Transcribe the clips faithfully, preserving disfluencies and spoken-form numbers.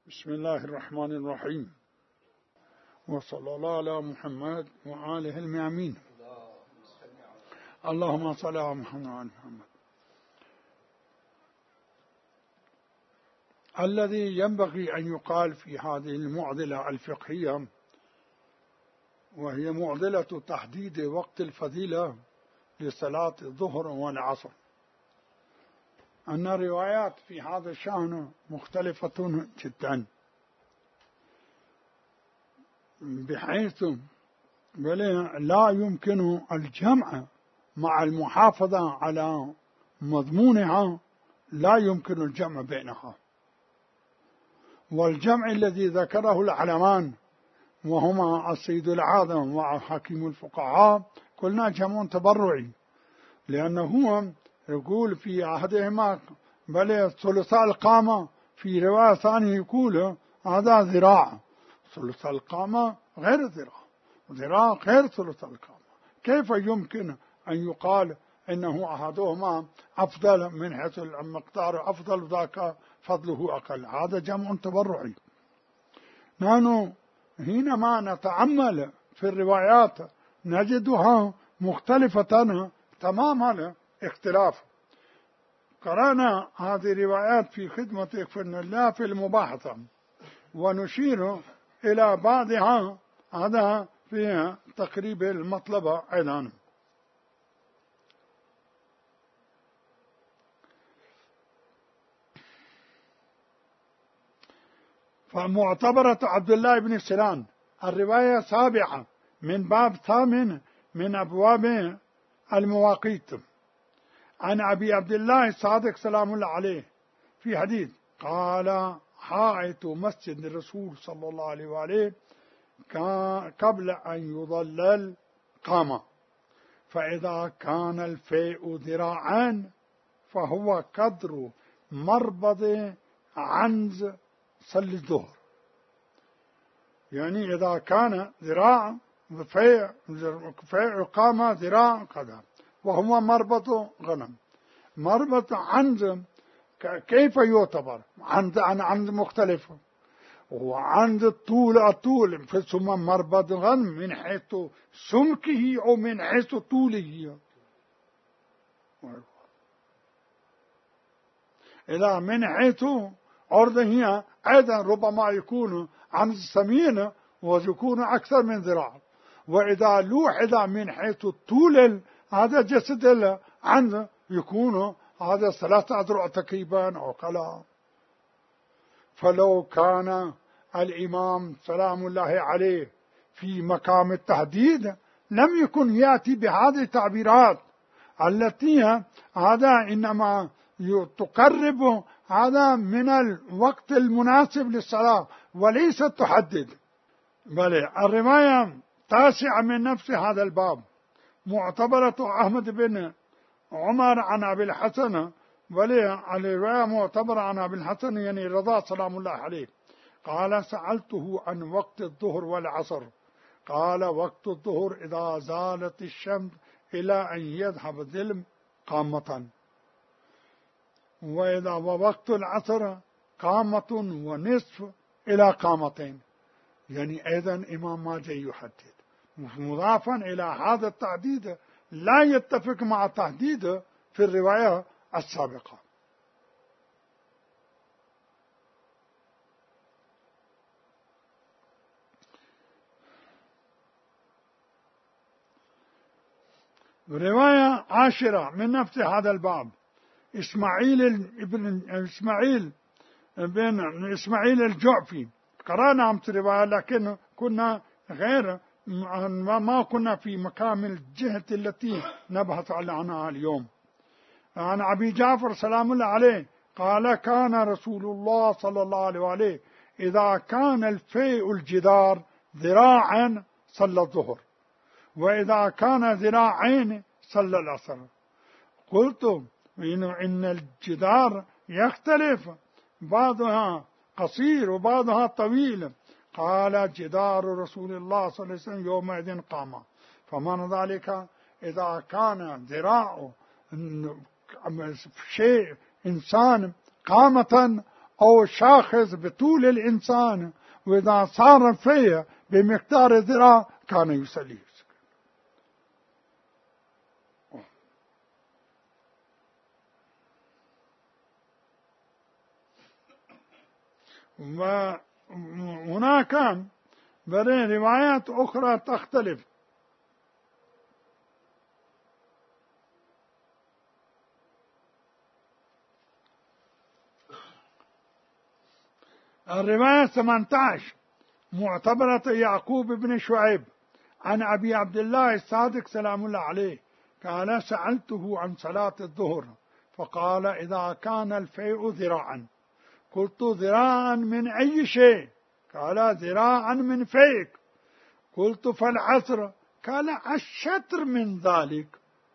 بسم الله الرحمن الرحيم، وصلى الله على محمد وآله الميامين. اللهم صل على محمد وعلى محمد. الذي ينبغي أن يقال في هذه المعضلة الفقهية، وهي معضلة تحديد وقت الفضيلة لصلاة الظهر والعصر، أن الروايات في هذا الشأن مختلفة جدا، بحيث لا يمكن الجمع مع المحافظة على مضمونها، لا يمكن الجمع بينها. والجمع الذي ذكره العلمان وهما السيد العاظم وحكيم الفقهاء قلنا جمع تبرعي، لأنه هو يقول في أحدهما بل ثلثاء القامة، في رواية ثانية يقول هذا ذراع، ثلث القامة غير ذراع، ذراع غير ثلث القامة. كيف يمكن أن يقال إنه أحدهما أفضل من حيث المقدار أفضل ذاك فضله أقل؟ هذا جمع تبرعي. نحن حينما نتأمل في الروايات نجدها مختلفة تماما اختلاف. قرأنا هذه الروايات في خدمة إخوان الله في المباحثة، ونشير إلى بعضها هذا في تقريب المطلب أيضا. فمعتبرة عبد الله بن سنان الرواية سابعة من باب ثامن من أبواب المواقيت، عن أبي عبد الله الصادق سلام الله عليه في حديث قال: حائط مسجد الرسول صلى الله عليه وآله قبل أن يضلل قام، فإذا كان الفيء ذراعان فهو قدر مربض عنز صل الظهر. يعني إذا كان ذراع فيء فيء قام ذراع قدر، وهو مربط غنم. مربط عنز كيف يعتبر؟ عنز عن عنز مختلفة، وعنز الطول الطول ثم مربط غنم من حيث سمكه أو من حيث طوله. إذا من حيث عرضه أيضا ربما يكون عنز سمين ويكون أكثر من ذراع، وإذا لوحظ من حيث الطول هذا جسد العنز يكون هذا ثلاثة أذرع تقريبا أو قلا. فلو كان الإمام سلام الله عليه في مقام التحديد لم يكن يأتي بهذه التعبيرات التي هذا إنما تقرب هذا من الوقت المناسب للصلاة وليس تحدد. بل الرواية تاسعة من نفس هذا الباب معتبرة أحمد بن عمر عن أبي الحسن، ولي الرواية معتبرة عن أبي الحسن يعني رضا سلام الله عليه قال: سألته عن وقت الظهر والعصر، قال: وقت الظهر إذا زالت الشمس إلى أن يذهب الظلم قامة، وإذا ووقت العصر قامة ونصف إلى قامتين. يعني أيضا إمام ماجه يحدد مضافا إلى هذا التحديد لا يتفق مع التحديد في الرواية السابقة. رواية عاشرة من نفس هذا الباب إسماعيل ابن إسماعيل بن إسماعيل الجعفي. قرأنا أمس رواية لكن كنا غير ما كنا في مقام الجهة التي نبحث عنها اليوم. عن أبي جعفر سلام الله عليه قال: كان رسول الله صلى الله عليه وآله إذا كان الفيء الجدار ذراعا صلى الظهر، وإذا كان ذراعين صلى العصر. قلت إن الجدار يختلف، بعضها قصير وبعضها طويل. قال: جدار رسول الله صلى الله عليه وسلم يومئذ قام، فمن ذلك إذا كان ذراع شيء إنسان قامة أو شاخص بطول الإنسان، وإذا صار فيه بمقدار ذراع كان يصلي. وهناك بري روايات أخرى تختلف. الرواية ثمانية عشر معتبرة يعقوب بن شعيب عن أبي عبد الله الصادق سلام الله عليه قال سألته عن صلاة الظهر فقال إذا كان الفيء ذراعا. قلت ذراعا من أي شيء؟ قال ذراعا من فيك. قلت فالعصر؟ قال الشطر من ذلك.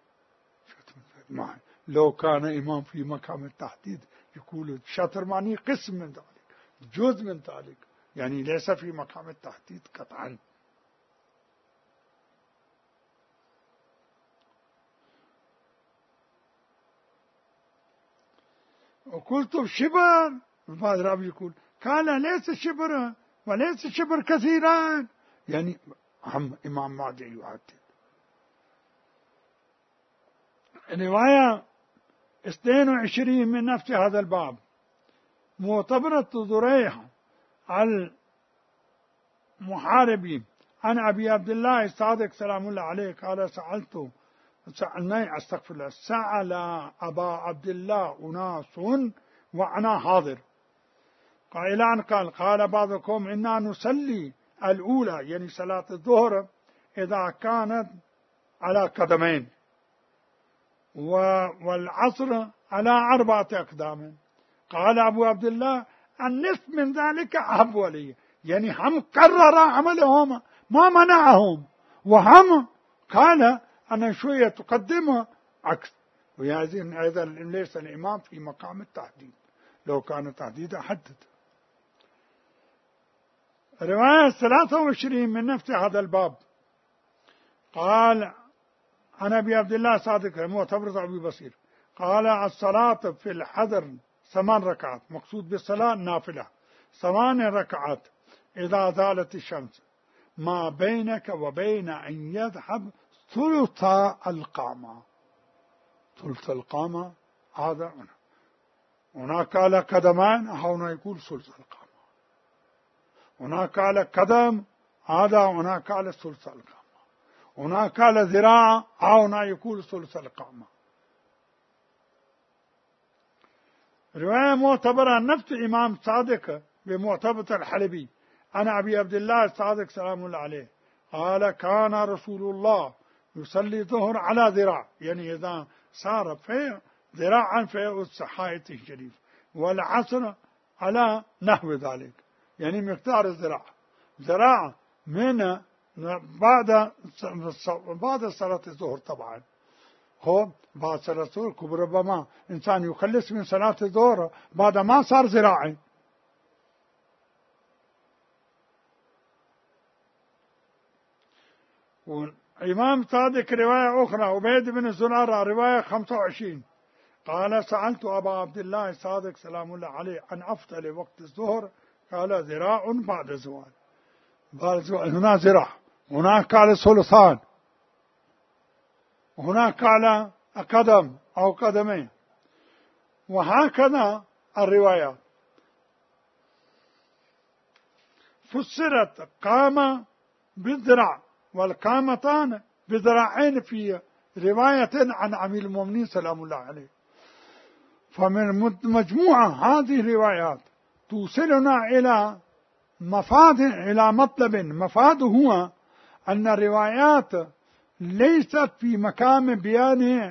لو كان إمام في مقام التحديد يقول الشطر معني قسم من ذلك، جزء من ذلك، يعني ليس في مقام التحديد قطعا. وقلت شبر، بعض الرب يقول قال ليس شبر وليس شبر كثيرا، يعني هم إمام ماضي يعدد. رواية اثنين وعشرين من نفس هذا الباب معتبرة ذريح المحاربي عن أبي عبد الله الصادق سلام الله عليه قال سألته سألني أستغفر الله سأل أبا عبد الله أناس وأنا حاضر قال أن قال قال بعضكم إنا نصلي الأولى يعني صلاة الظهر إذا كانت على قدمين والعصر على أربعة أقدام. قال أبو عبد الله النصف من ذلك أحب ولي، يعني هم كرر عملهم ما منعهم، وهم قال أنا شوية تقدمه عكس. ويازين أيضا ليس الإمام في مقام التحديد، لو كان تحديد حدد. رواية ثلاثة وعشرين من نفس هذا الباب قال عن أبي عبد الله صادق معتبر أبي بصير قال الصلاة في الحضر ثمان ركعات، مقصود بالصلاة نافلة ثمان ركعات إذا زالت الشمس ما بينك وبين أن يذهب ثلث القامة. ثلث القامة هذا هنا هناك على قدمان، هنا يقول ثلث القامة، هناك على قدم هذا، هناك على ثلث القامة، هناك على ذراع هنا يقول ثلث القامة. رواية معتبرة نفس إمام صادق بمعتبرة الحلبي أنا أبي عبد الله الصادق سلام الله عليه قال كان رسول الله يصلي الظهر على ذراع، يعني إذا صار في ذراعا في الصحائط الشريف، والعصر على نحو ذلك، يعني مقدار الذراع ذراع من بعد بعد صلاة الظهر. طبعا هو بعد صلاة الظهر ربما إنسان يخلص من صلاة الظهر بعد ما صار ذراعي. إمام صادق رواية أخرى عبيد بن زرارة رواية خمسة وعشرين قال سألت أبا عبد الله الصادق سلام الله عليه عن أفضل وقت الظهر قال ذراع بعد زوال. بعد زوال هنا ذراع، هناك على ثلثان، هناك على قدم أو قدمين، وهكذا الروايات فسرت قام بالذراع والقامتان بذراعين في رواية عن أمير المؤمنين سلام الله عليه. فمن مجموعة هذه الروايات توصلنا إلى مفاد إلى مطلب مفاده هو أن الروايات ليست في مقام بيان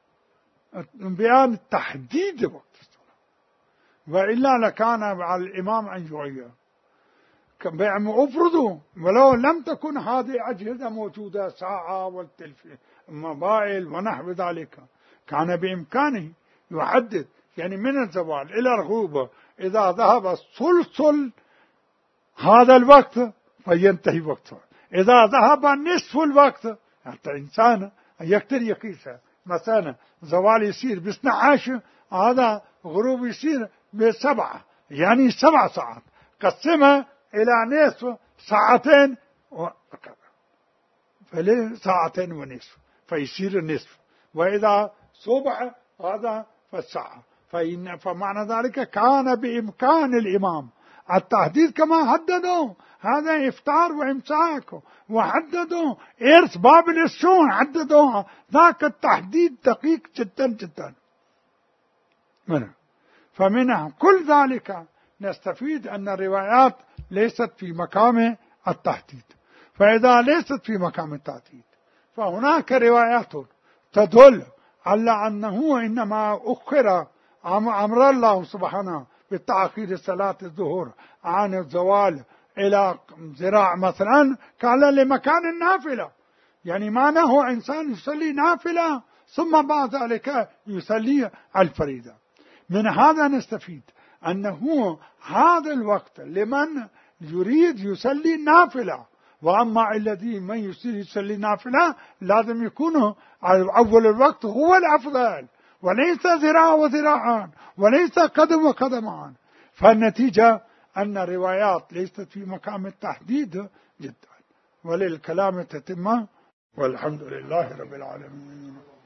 بيان تحديد وقت الصلاة، وإلا لكان على الإمام أن يغير. أفرضوا ولو لم تكن هذه أجهزة موجودة ساعة والموبايل ونحو ذلك كان بإمكانه يحدد، يعني من الزوال إلى الغروب إذا ذهب ثلث هذا الوقت فينتهي وقته، إذا ذهب نصف الوقت حتى إنسان يقدر يقيس مثلا زوال يصير باثنى عشر هذا غروب يصير بسبعة، يعني سبع ساعات، قسمها إلى نصف ساعتين وكذا، فليه ساعتين ونصف فيصير النصف، وإذا صبح هذا فالساعة، فمعنى ذلك كان بإمكان الإمام التحديد كما حددوا، هذا إفطار وإمساك، وحددوا إرث باب الشؤون حددوها، ذاك التحديد دقيق جدا جدا. فمن كل ذلك نستفيد أن الروايات ليست في مقام التحديد، فإذا ليست في مقام التحديد فهناك روايات تدل على أنه إنما أخر أمر الله سبحانه بتأخير صلاة الظهر عن الزوال إلى ذراع مثلا كان لمكان النافلة، يعني معناه إنسان يصلي نافلة ثم بعد ذلك يصلي الفريضة. من هذا نستفيد أنه هذا الوقت لمن يريد يصلي نافلة، وأما الذي من يصير يصلي نافلة لازم يكون أول الوقت هو الأفضل، وليس ذراع وذراعان، وليس قدم وقدمان. فالنتيجة أن الروايات ليست في مقام التحديد جدا، وللكلام تتمة، والحمد لله رب العالمين.